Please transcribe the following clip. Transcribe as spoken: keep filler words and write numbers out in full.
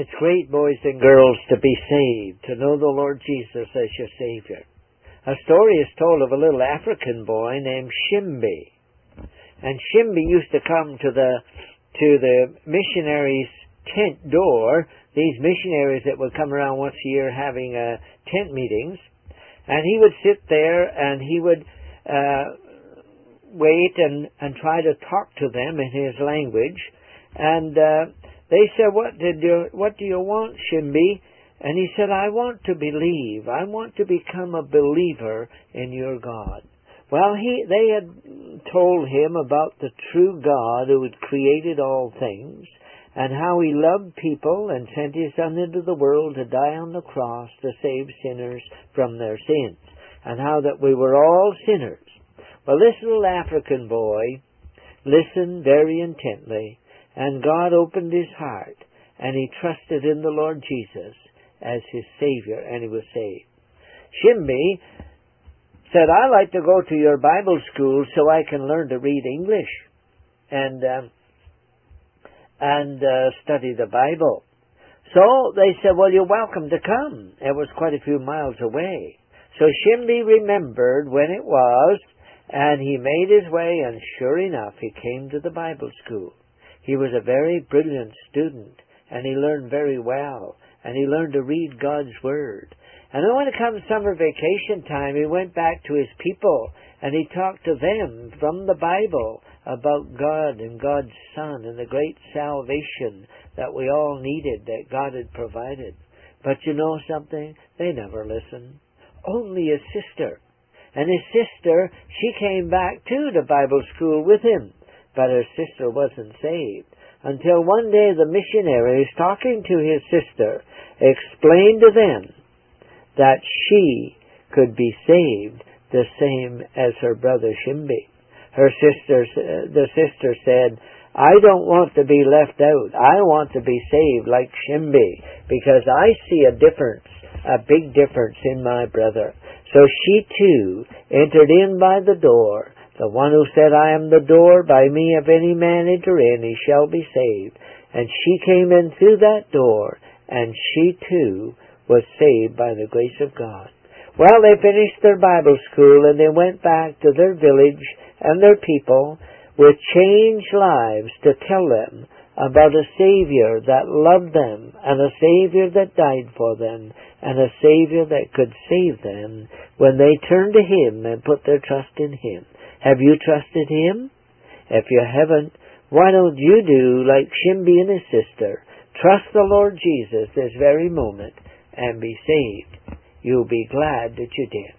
It's great, boys and girls, to be saved, to know the Lord Jesus as your Savior. A story is told of a little African boy named Shimbi. And Shimbi used to come to the to the missionaries' tent door, these missionaries that would come around once a year having uh, tent meetings. And he would sit there and he would uh, wait and, and try to talk to them in his language. And uh, they said, what did you, what do you want, Shimbi? And he said, I want to believe. I want to become a believer in your God. Well, he, they had told him about the true God who had created all things, and how he loved people and sent his Son into the world to die on the cross to save sinners from their sins, and how that we were all sinners. Well, this little African boy listened very intently, and God opened his heart, and he trusted in the Lord Jesus as his Savior, and he was saved. Shimbi said, I like to go to your Bible school so I can learn to read English and uh, and uh, study the Bible. So they said, well, you're welcome to come. It was quite a few miles away. So Shimbi remembered when it was, and he made his way, and sure enough, he came to the Bible school. He was a very brilliant student, and he learned very well, and he learned to read God's Word. And then when it comes summer vacation time, he went back to his people, and he talked to them from the Bible about God and God's Son and the great salvation that we all needed, that God had provided. But you know something? They never listened. Only his sister. And his sister, she came back too to Bible school with him, but her sister wasn't saved. Until one day the missionaries, talking to his sister, explained to them that she could be saved the same as her brother Shimbi. Her sister, the sister said, I don't want to be left out. I want to be saved like Shimbi, because I see a difference, a big difference in my brother. So she too entered in by the door. The one who said, I am the door, by me if any man enter in, he shall be saved. And she came in through that door, and she too was saved by the grace of God. Well, they finished their Bible school, and they went back to their village and their people with changed lives to tell them about a Savior that loved them, and a Savior that died for them, and a Savior that could save them when they turned to Him and put their trust in Him. Have you trusted Him? If you haven't, why don't you do like Shimbi and his sister? Trust the Lord Jesus this very moment and be saved. You'll be glad that you did.